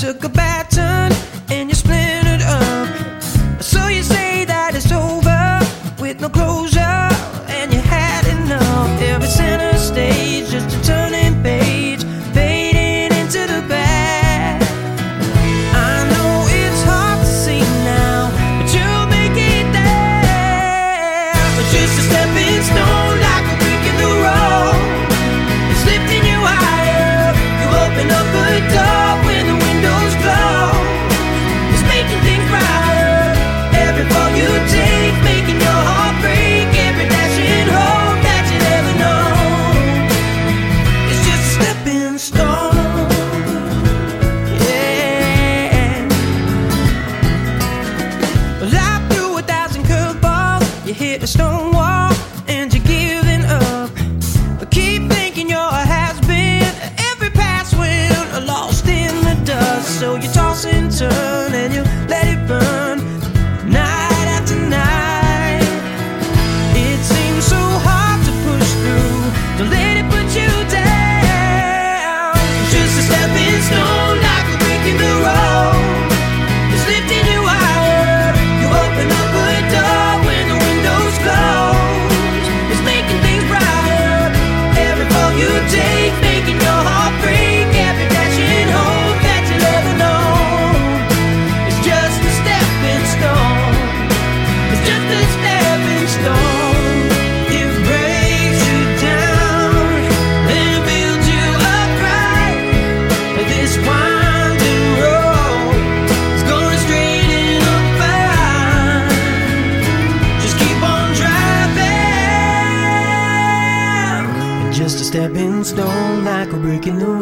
took a bad turn and you splintered up. So you say that it's over with no closure, and you had enough. Every center stage just a turning page, fading into the back. I know it's hard to see now, but you'll make it there. But just a stepping stone, like a brick in the road. It's lifting you higher. You open up a door when the windows close. It's making things brighter. Every fall you take, making your heart break. Every dashing hope that you never know. It's just a stepping stone. Yeah. Life threw 1,000 curveballs. You hit a stone wall and you're giving up. But keep thinking you're a has-been. Every pass went lost in the dust. So you toss and turn and you let it burn, night after night. It seems so hard to push through. Don't let it put you down. Just a stepping stone, like a brick in the road. It's lifting you higher. You open up a door when the windows close. It's making things brighter. Every fall you take, making your heart break. Every dashing hope that you'll ever know. It's just a stepping stone. It's just a stepping stone. It breaks you down and builds you up right. This winding road is going straight and up fine. Just keep on driving. Just a stepping stone, like a brick in the